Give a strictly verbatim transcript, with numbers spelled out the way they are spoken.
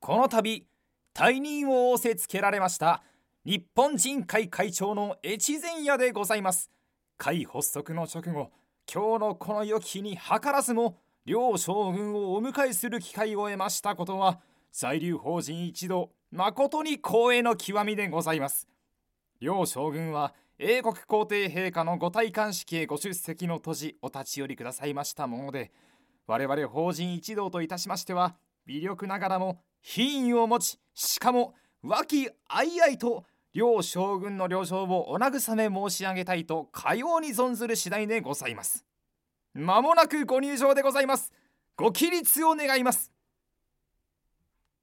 この度退任を仰せつけられました日本人会会長の越前屋でございます。会発足の直後、今日のこの良き日に図らずも両将軍をお迎えする機会を得ましたことは、在留邦人一同誠に光栄の極みでございます。両将軍は英国皇帝陛下のご戴冠式へご出席の途時お立ち寄りくださいましたもので、我々邦人一同といたしましては、微力ながらも品位を持ち、しかも和気あいあいと両将軍の旅情をお慰め申し上げたいとかように存ずる次第でございます。まもなくご入場でございます。ご起立を願います。